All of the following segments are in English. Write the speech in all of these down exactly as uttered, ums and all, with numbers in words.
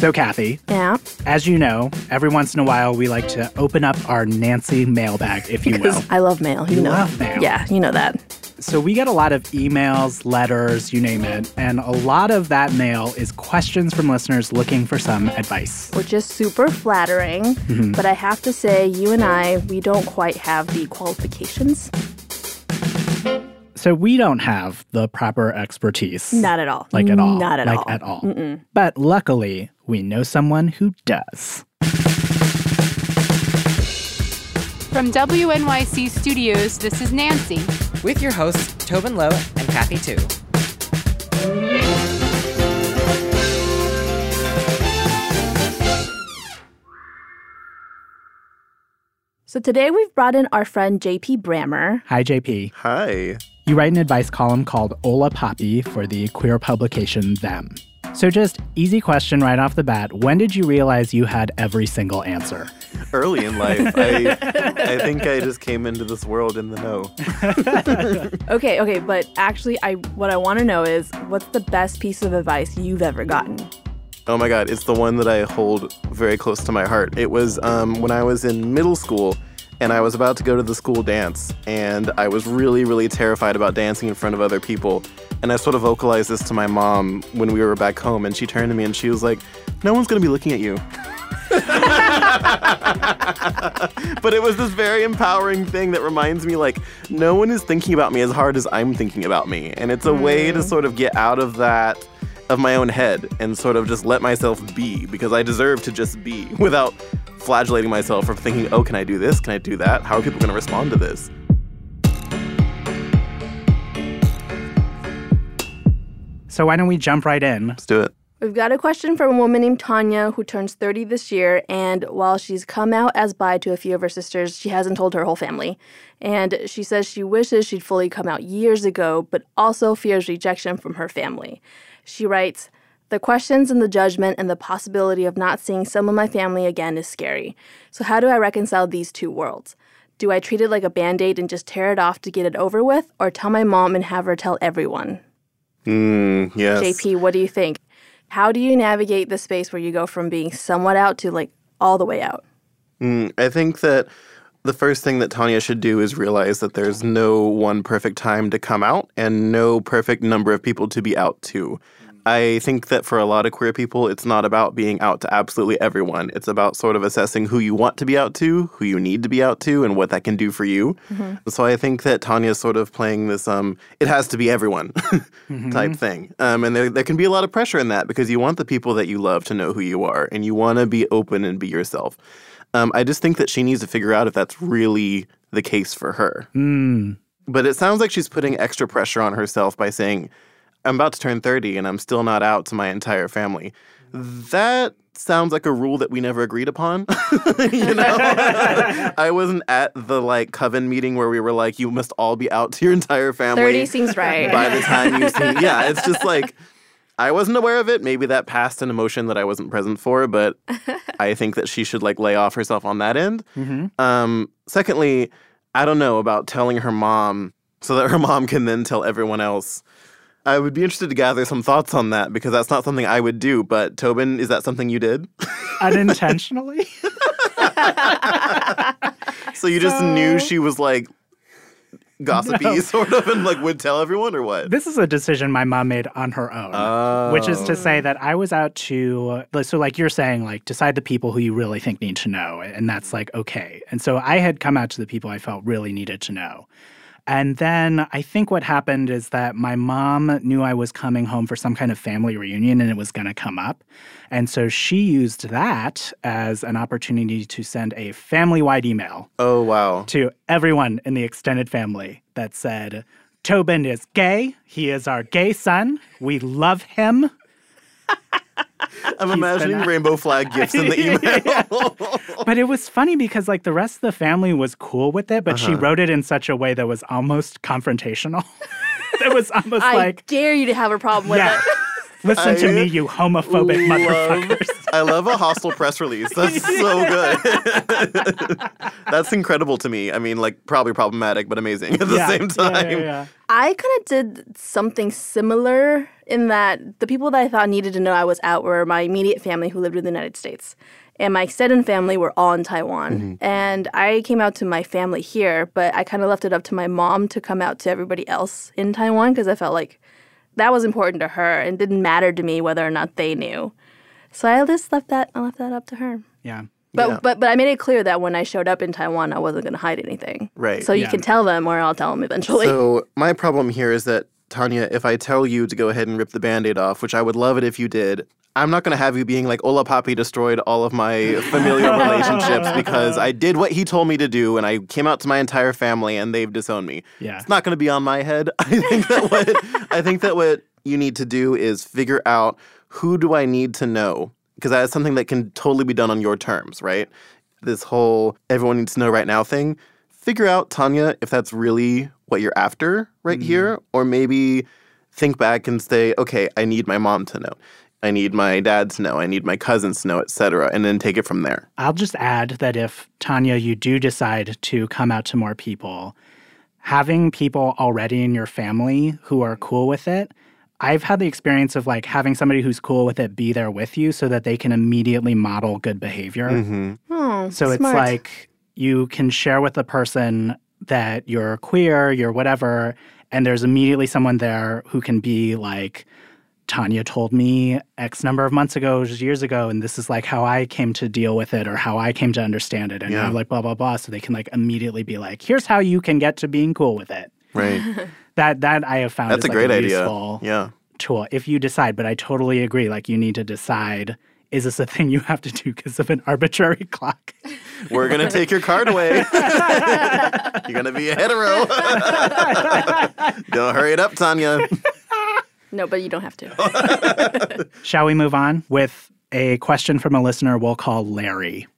So, Kathy. Yeah? As you know, every once in a while, we like to open up our Nancy mailbag, if you will. I love mail. You, you know. love mail. Yeah, you know that. So we get a lot of emails, letters, you name it, and a lot of that mail is questions from listeners looking for some advice. Which is super flattering, mm-hmm. but I have to say, you and I, we don't quite have the qualifications. So we don't have the proper expertise. Not at all. Like at all. Not at like all. Like at all. Mm-mm. But luckily, we know someone who does. From W N Y C Studios, this is Nancy. With your hosts, Tobin Lowe and Kathy Tu. So today we've brought in our friend J P Brammer. Hi, J P. Hi. You write an advice column called Ola Poppy for the queer publication Them. So just easy question right off the bat. When did you realize you had every single answer? Early in life. I I think I just came into this world in the know. okay, okay, but actually I what I want to know is what's the best piece of advice you've ever gotten? Oh my God, it's the one that I hold very close to my heart. It was um, when I was in middle school and I was about to go to the school dance and I was really, really terrified about dancing in front of other people. And I sort of vocalized this to my mom when we were back home, and she turned to me and she was like, no one's going to be looking at you. But it was this very empowering thing that reminds me, like, no one is thinking about me as hard as I'm thinking about me. And it's a mm. way to sort of get out of that, of my own head, and sort of just let myself be, because I deserve to just be without flagellating myself for thinking, oh, can I do this? Can I do that? How are people going to respond to this? So why don't we jump right in? Let's do it. We've got a question from a woman named Tanya who turns thirty this year, and while she's come out as bi to a few of her sisters, she hasn't told her whole family. And she says she wishes she'd fully come out years ago, but also fears rejection from her family. She writes, the questions and the judgment and the possibility of not seeing some of my family again is scary. So how do I reconcile these two worlds? Do I treat it like a Band-Aid and just tear it off to get it over with, or tell my mom and have her tell everyone? Mm, yes. J P, what do you think? How do you navigate the space where you go from being somewhat out to, like, all the way out? Mm, I think that the first thing that Tanya should do is realize that there's no one perfect time to come out and no perfect number of people to be out to. I think that for a lot of queer people, it's not about being out to absolutely everyone. It's about sort of assessing who you want to be out to, who you need to be out to, and what that can do for you. Mm-hmm. So I think that Tanya's sort of playing this, um, it has to be everyone mm-hmm. type thing. Um, and there, there can be a lot of pressure in that because you want the people that you love to know who you are, and you want to be open and be yourself. Um, I just think that she needs to figure out if that's really the case for her. Mm. But it sounds like she's putting extra pressure on herself by saying, I'm about to turn thirty and I'm still not out to my entire family. That sounds like a rule that we never agreed upon. You know? I wasn't at the, like, coven meeting where we were like, you must all be out to your entire family. thirty seems right. By the time you see, yeah, it's just like, I wasn't aware of it. Maybe that passed an emotion that I wasn't present for, but I think that she should, like, lay off herself on that end. Mm-hmm. Um, secondly, I don't know about telling her mom so that her mom can then tell everyone else. I would be interested to gather some thoughts on that because that's not something I would do. But Tobin, is that something you did? Unintentionally? So you just So- knew she was, like, gossipy No. sort of and, like, would tell everyone or what? This is a decision my mom made on her own, Oh. which is to say that I was out to, so like you're saying, like, decide the people who you really think need to know. And that's like, okay. And so I had come out to the people I felt really needed to know. And then I think what happened is that my mom knew I was coming home for some kind of family reunion and it was going to come up. And so she used that as an opportunity to send a family-wide email. Oh, wow. To everyone in the extended family that said, Tobin is gay. He is our gay son. We love him. I'm imagining rainbow flag gifts in the email. But it was funny because, like, the rest of the family was cool with it, but uh-huh. she wrote it in such a way that was almost confrontational. It was almost I like... I dare you to have a problem with yeah. it. Listen I to me, you homophobic love, motherfuckers. I love a hostile press release. That's so good. That's incredible to me. I mean, like, probably problematic, but amazing at the yeah, same time. Yeah, yeah, yeah. I kind of did something similar in that the people that I thought needed to know I was out were my immediate family who lived in the United States. And my extended family were all in Taiwan. Mm-hmm. And I came out to my family here, but I kind of left it up to my mom to come out to everybody else in Taiwan because I felt like that was important to her and didn't matter to me whether or not they knew. So I just left that I left that up to her. Yeah. But yeah. but but I made it clear that when I showed up in Taiwan, I wasn't going to hide anything. Right. So you yeah. can tell them or I'll tell them eventually. So my problem here is that, Tanya, if I tell you to go ahead and rip the Band-Aid off, which I would love it if you did, I'm not going to have you being like, Ola Papi destroyed all of my familial relationships because I did what he told me to do and I came out to my entire family and they've disowned me. Yeah. It's not going to be on my head. I think that what I think that what you need to do is figure out who do I need to know, because that's something that can totally be done on your terms, right? This whole everyone needs to know right now thing. Figure out, Tanya, if that's really what you're after right mm-hmm. here, or maybe think back and say, okay, I need my mom to know. I need my dad to know. I need my cousins to know, et cetera, and then take it from there. I'll just add that if, Tanya, you do decide to come out to more people, having people already in your family who are cool with it, I've had the experience of like having somebody who's cool with it be there with you so that they can immediately model good behavior. Mm-hmm. Oh, so smart. It's like you can share with the person that you're queer, you're whatever, and there's immediately someone there who can be like, Tanya told me X number of months ago, years ago, and this is like how I came to deal with it or how I came to understand it. And yeah. I'm like, blah, blah, blah. So they can like immediately be like, here's how you can get to being cool with it. Right. that that I have found That's is a like great a idea. useful Yeah. tool if you decide. But I totally agree. Like you need to decide, is this a thing you have to do because of an arbitrary clock? We're going to take your card away. You're going to be a hetero. Don't hurry it up, Tanya. No, but you don't have to. Shall we move on with a question from a listener we'll call Larry?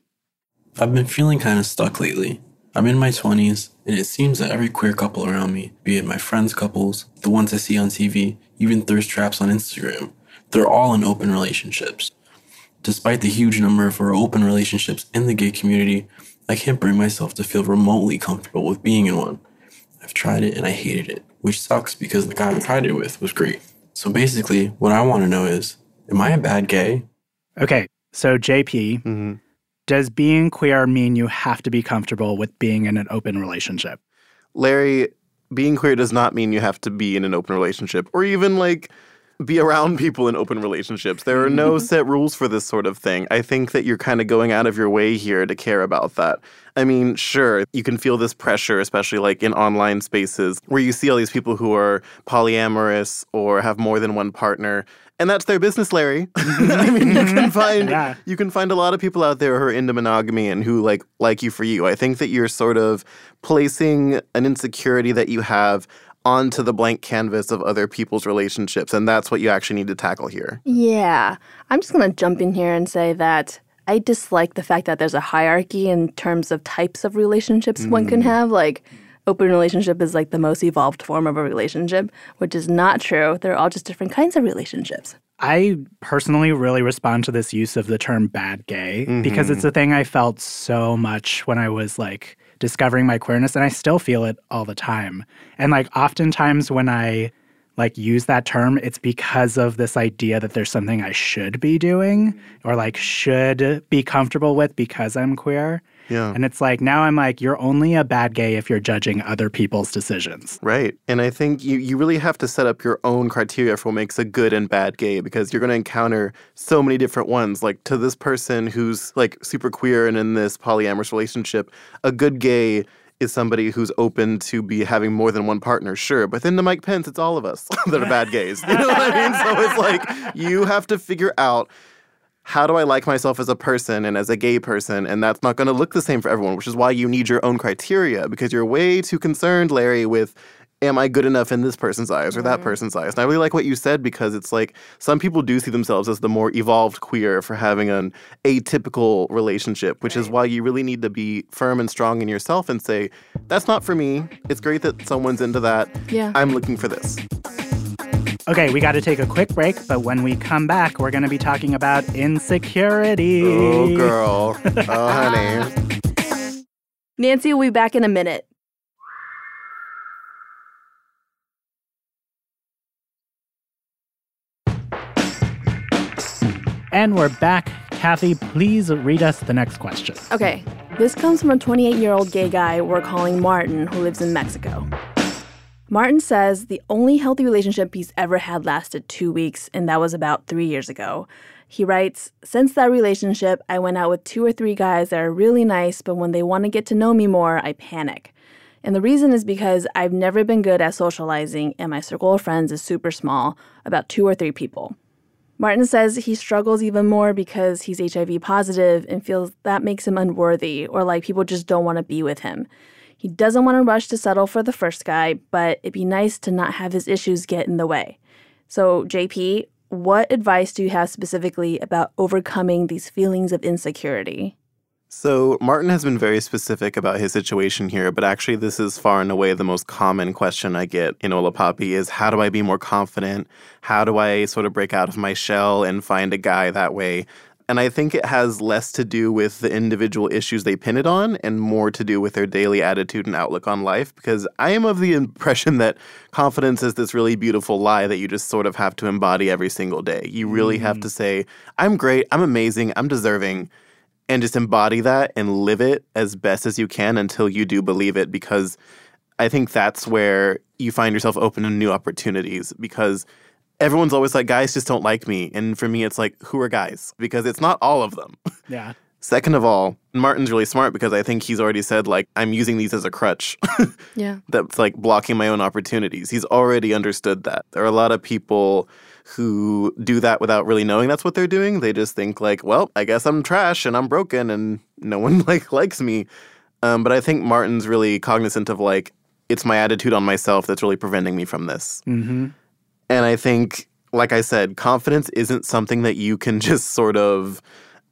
I've been feeling kind of stuck lately. I'm in my twenties, and it seems that every queer couple around me, be it my friends' couples, the ones I see on T V, even thirst traps on Instagram, they're all in open relationships. Despite the huge number of open relationships in the gay community, I can't bring myself to feel remotely comfortable with being in one. I've tried it and I hated it, which sucks because the guy I tried it with was great. So basically, what I want to know is, am I a bad gay? Okay, so J P, mm-hmm. does being queer mean you have to be comfortable with being in an open relationship? Larry, being queer does not mean you have to be in an open relationship or even like be around people in open relationships. There are no set rules for this sort of thing. I think that you're kind of going out of your way here to care about that. I mean, sure, you can feel this pressure, especially like in online spaces where you see all these people who are polyamorous or have more than one partner. And that's their business, Larry. I mean, you can find yeah. you can find a lot of people out there who are into monogamy and who like like you for you. I think that you're sort of placing an insecurity that you have onto the blank canvas of other people's relationships, and that's what you actually need to tackle here. Yeah. I'm just going to jump in here and say that I dislike the fact that there's a hierarchy in terms of types of relationships mm. one can have. Like, open relationship is like the most evolved form of a relationship, which is not true. They're all just different kinds of relationships. I personally really respond to this use of the term bad gay mm-hmm. because it's a thing I felt so much when I was like discovering my queerness, and I still feel it all the time. And like oftentimes when I like use that term, it's because of this idea that there's something I should be doing or like should be comfortable with because I'm queer. Yeah. And it's like, now I'm like, you're only a bad gay if you're judging other people's decisions. Right. And I think you, you really have to set up your own criteria for what makes a good and bad gay, because you're going to encounter so many different ones. Like, to this person who's like super queer and in this polyamorous relationship, a good gay is somebody who's open to be having more than one partner, sure. But then to Mike Pence, it's all of us that are bad gays. You know what I mean? So it's like, you have to figure out, how do I like myself as a person and as a gay person? And that's not going to look the same for everyone, which is why you need your own criteria, because you're way too concerned, Larry, with, am I good enough in this person's eyes or that person's eyes? And I really like what you said, because it's like some people do see themselves as the more evolved queer for having an atypical relationship, which right. is why you really need to be firm and strong in yourself and say, that's not for me. It's great that someone's into that. Yeah. I'm looking for this. Okay, we got to take a quick break, but when we come back, we're going to be talking about insecurity. Oh, girl. Oh, honey. Nancy will be back in a minute. And we're back. Kathy, please read us the next question. Okay, this comes from a twenty-eight-year-old gay guy we're calling Martin, who lives in Mexico. Martin says the only healthy relationship he's ever had lasted two weeks, and that was about three years ago. He writes, since that relationship, I went out with two or three guys that are really nice, but when they want to get to know me more, I panic. And the reason is because I've never been good at socializing, and my circle of friends is super small, about two or three people. Martin says he struggles even more because he's H I V positive and feels that makes him unworthy, or like people just don't want to be with him. He doesn't want to rush to settle for the first guy, but it'd be nice to not have his issues get in the way. So, J P, what advice do you have specifically about overcoming these feelings of insecurity? So Martin has been very specific about his situation here, but actually this is far and away the most common question I get in Olapapi is how do I be more confident? How do I sort of break out of my shell and find a guy that way? And I think it has less to do with the individual issues they pin it on and more to do with their daily attitude and outlook on life, because I am of the impression that confidence is this really beautiful lie that you just sort of have to embody every single day. You really mm. have to say, I'm great, I'm amazing, I'm deserving, and just embody that and live it as best as you can until you do believe it, because I think that's where you find yourself open to new opportunities, because everyone's always like, guys just don't like me. And for me, it's like, who are guys? Because it's not all of them. Yeah. Second of all, Martin's really smart because I think he's already said, like, I'm using these as a crutch. Yeah. That's like blocking my own opportunities. He's already understood that. There are a lot of people who do that without really knowing that's what they're doing. They just think like, well, I guess I'm trash and I'm broken and no one like likes me. Um, but I think Martin's really cognizant of like, it's my attitude on myself that's really preventing me from this. Mm-hmm. And I think, like I said, confidence isn't something that you can just sort of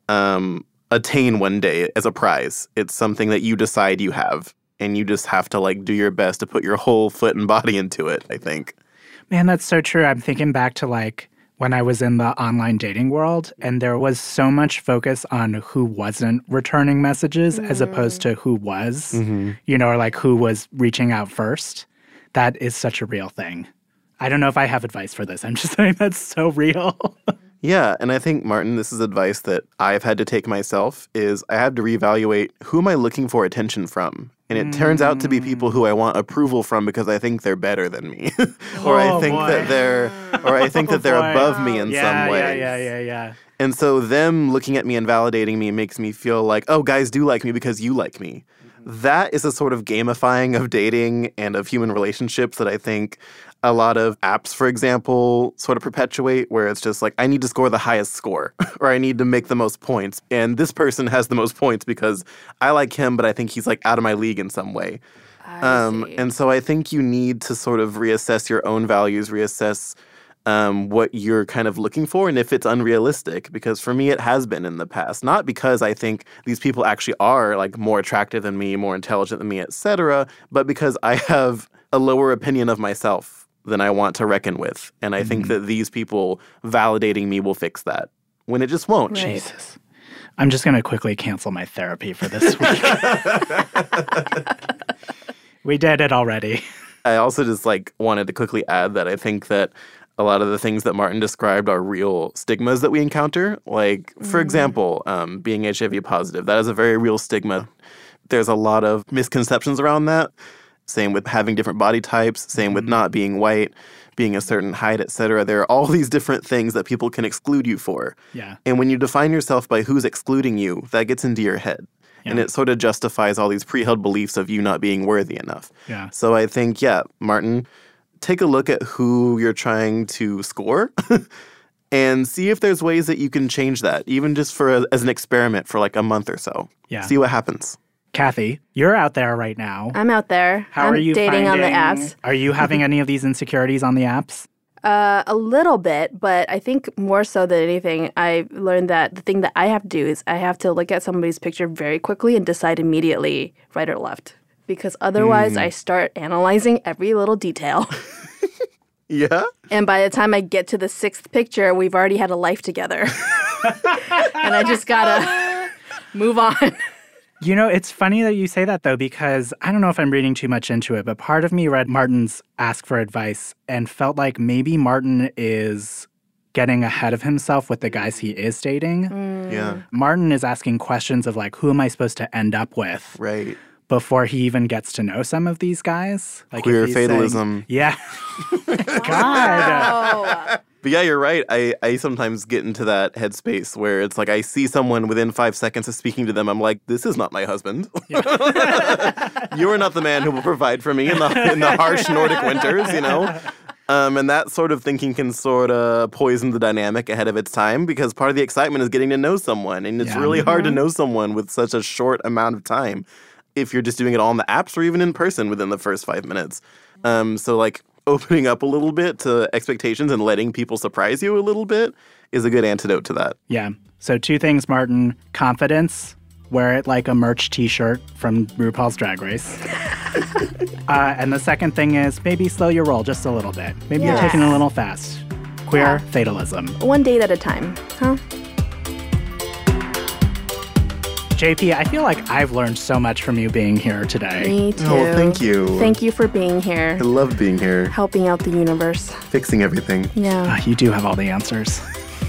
um, attain one day as a prize. It's something that you decide you have. And you just have to like do your best to put your whole foot and body into it, I think. Man, that's so true. I'm thinking back to like when I was in the online dating world and there was so much focus on who wasn't returning messages mm. as opposed to who was, mm-hmm. you know, or like who was reaching out first. That is such a real thing. I don't know if I have advice for this. I'm just saying that's so real. Yeah, and I think, Martin, this is advice that I've had to take myself, is I have to reevaluate who am I looking for attention from? And it mm. turns out to be people who I want approval from because I think they're better than me. or oh, I think boy. that they're or I think oh, that they're boy. above me in yeah, some way. Yeah, yeah, yeah, yeah. And so them looking at me and validating me makes me feel like, oh, guys do like me because you like me. Mm-hmm. That is a sort of gamifying of dating and of human relationships that I think a lot of apps, for example, sort of perpetuate, where it's just like, I need to score the highest score, or I need to make the most points. And this person has the most points because I like him, but I think he's like out of my league in some way. I Um, see. and so I think you need to sort of reassess your own values, reassess um, what you're kind of looking for, and if it's unrealistic. Because for me, it has been in the past. Not because I think these people actually are like more attractive than me, more intelligent than me, et cetera, but because I have a lower opinion of myself than I want to reckon with. And I mm-hmm. think that these people validating me will fix that, when it just won't. Right. Jesus. I'm just going to quickly cancel my therapy for this week. We did it already. I also just like wanted to quickly add that I think that a lot of the things that Martin described are real stigmas that we encounter. Like, for mm. example, um, being H I V positive. That is a very real stigma. There's a lot of misconceptions around that. Same with having different body types, same with not being white, being a certain height, et cetera. There are all these different things that people can exclude you for. Yeah. And when you define yourself by who's excluding you, that gets into your head. Yeah. And it sort of justifies all these pre-held beliefs of you not being worthy enough. Yeah. So I think, yeah, Martin, take a look at who you're trying to score and see if there's ways that you can change that, even just for a, as an experiment for like a month or so. Yeah. See what happens. Kathy, you're out there right now. I'm out there. How I'm are you dating finding, on the apps. Are you having any of these insecurities on the apps? Uh, a little bit, but I think more so than anything, I've learned that the thing that I have to do is I have to look at somebody's picture very quickly and decide immediately right or left. Because otherwise, mm. I start analyzing every little detail. Yeah? And by the time I get to the sixth picture, we've already had a life together. And I just gotta move on. You know, it's funny that you say that, though, because I don't know if I'm reading too much into it, but part of me read Martin's ask for advice and felt like maybe Martin is getting ahead of himself with the guys he is dating. Yeah. Martin is asking questions of like, who am I supposed to end up with? Right. Before he even gets to know some of these guys. Like Queer if he's fatalism. Saying, yeah. God. Oh. But yeah, you're right. I, I sometimes get into that headspace where it's like I see someone within five seconds of speaking to them. I'm like, this is not my husband. You are not the man who will provide for me in the in the harsh Nordic winters, you know? Um, and that sort of thinking can sort of poison the dynamic ahead of its time because part of the excitement is getting to know someone. And it's Yeah. really hard to know someone with such a short amount of time if you're just doing it all in the apps or even in person within the first five minutes. Um, so, like, opening up a little bit to expectations and letting people surprise you a little bit is a good antidote to that. Yeah. So two things, Martin. Confidence. Wear it like a merch t-shirt from RuPaul's Drag Race. uh, and the second thing is maybe slow your roll just a little bit. Maybe Yeah. you're taking it a little fast. Queer Yeah. fatalism. One date at a time, huh? J P, I feel like I've learned so much from you being here today. Me too. Oh, thank you. Thank you for being here, I love being here, helping out the universe. fixing everything. Yeah. Uh, you do have all the answers.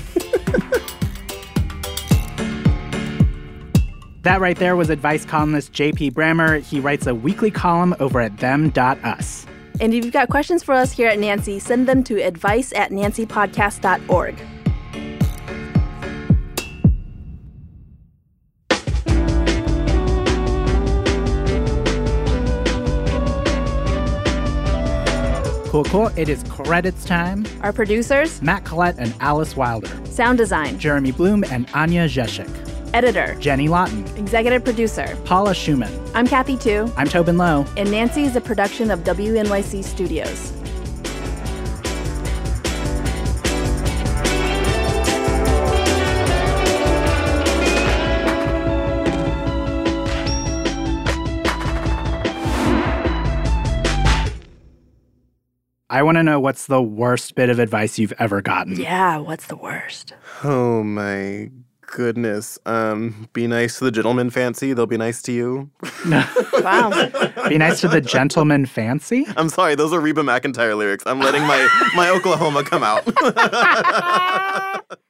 That right there was advice columnist J P Brammer. He writes a weekly column over at them dot us. And if you've got questions for us here at Nancy, send them to advice at nancy podcast dot org. Cool, cool. It is credits time. Our producers, Matt Collette and Alice Wilder. sound design, Jeremy Bloom and Anya Zeshik. editor, Jenny Lawton. executive producer. Paula Schumann. I'm Kathy Tu, I'm Tobin Lowe. and Nancy is a production of W N Y C Studios. I want to know what's the worst bit of advice you've ever gotten. Yeah, what's the worst? Oh my goodness. Um, be nice to the gentleman fancy. They'll be nice to you. Wow. Be nice to the gentleman fancy? I'm sorry, those are Reba McEntire lyrics. I'm letting my, my Oklahoma come out.